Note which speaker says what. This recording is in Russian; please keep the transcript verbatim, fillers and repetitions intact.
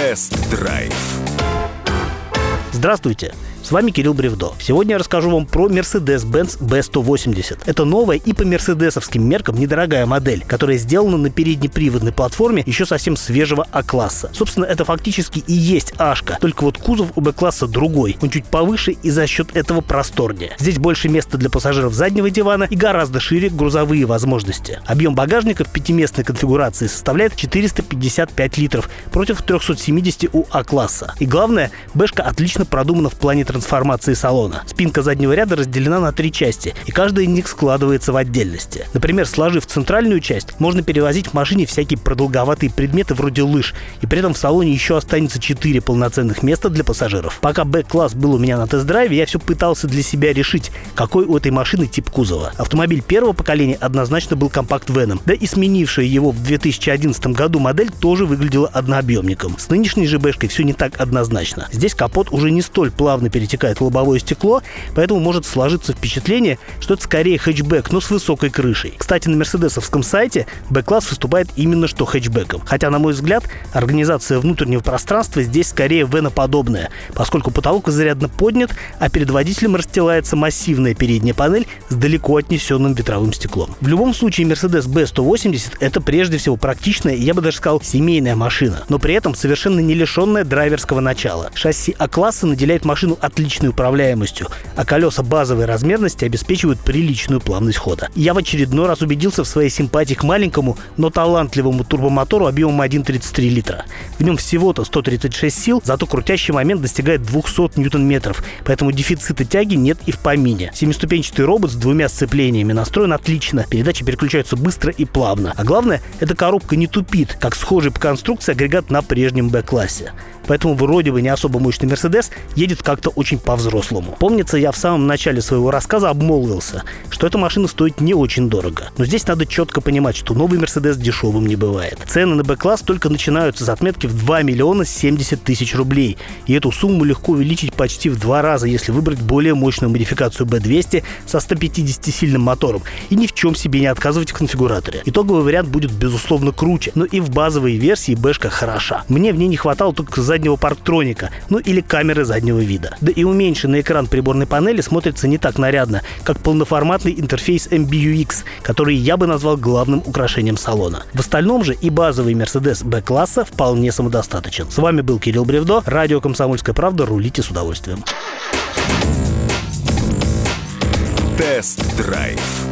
Speaker 1: Тест-драйв.
Speaker 2: Здравствуйте, с вами Кирилл Бревдо. Сегодня я расскажу вам про Mercedes-Benz би сто восемьдесят. Это новая и по мерседесовским меркам недорогая модель, которая сделана на переднеприводной платформе еще совсем свежего А-класса. Собственно, это фактически и есть Ашка, только вот кузов у Б-класса другой. Он чуть повыше и за счет этого просторнее. Здесь больше места для пассажиров заднего дивана и гораздо шире грузовые возможности. Объем багажника в пятиместной конфигурации составляет четыреста пятьдесят пять литров против триста семьдесят у А-класса. И главное, Бэшка отлично продумана в плане трансформации салона. Спинка заднего ряда разделена на три части, и каждая из них складывается в отдельности. Например, сложив центральную часть, можно перевозить в машине всякие продолговатые предметы вроде лыж, и при этом в салоне еще останется четыре полноценных места для пассажиров. Пока Б-класс был у меня на тест-драйве, я все пытался для себя решить, какой у этой машины тип кузова. Автомобиль первого поколения однозначно был компакт-веном, да и сменившая его в две тысячи одиннадцатом году модель тоже выглядела однообъемником. С нынешней же Бэшкой все не так однозначно. Здесь капот уже не столь плавно перетекает в лобовое стекло, поэтому может сложиться впечатление, что это скорее хэтчбэк, но с высокой крышей. Кстати, на мерседесовском сайте Б-класс выступает именно что хэтчбэком. Хотя, на мой взгляд, организация внутреннего пространства здесь скорее веноподобная, поскольку потолок изрядно поднят, а перед водителем расстилается массивная передняя панель с далеко отнесенным ветровым стеклом. В любом случае, Mercedes би сто восемьдесят — это прежде всего практичная, я бы даже сказал, семейная машина, но при этом совершенно не лишенная драйверского начала. Шасси А-класса наделяет машину отличной управляемостью, а колеса базовой размерности обеспечивают приличную плавность хода. Я в очередной раз убедился в своей симпатии к маленькому, но талантливому турбомотору объемом один целых тридцать три литра. В нем всего-то сто тридцать шесть сил, зато крутящий момент достигает двести ньютон-метров, поэтому дефицита тяги нет и в помине. Семиступенчатый робот с двумя сцеплениями настроен отлично, передачи переключаются быстро и плавно. А главное, эта коробка не тупит, как схожий по конструкции агрегат на прежнем Б-классе. Поэтому вроде бы не особо мощный Мерседес едет как-то очень по-взрослому. Помнится, я в самом начале своего рассказа обмолвился, что эта машина стоит не очень дорого. Но здесь надо четко понимать, что новый Мерседес дешевым не бывает. Цены на Б-класс только начинаются с отметки в два миллиона семьдесят тысяч рублей. И эту сумму легко увеличить почти в два раза, если выбрать более мощную модификацию Б двести со сто пятидесятисильным мотором и ни в чем себе не отказывать в конфигураторе. Итоговый вариант будет, безусловно, круче, но и в базовой версии Бэшка хороша. Мне в ней не хватало только заднего парктроника, ну или камеры заднего вида. Да и уменьшенный экран приборной панели смотрится не так нарядно, как полноформатный интерфейс эм би ю экс, который я бы назвал главным украшением салона. В остальном же и базовый Mercedes Б-класса вполне самодостаточен. С вами был Кирилл Бревдо, радио «Комсомольская правда». Рулите с удовольствием.
Speaker 1: Тест-драйв.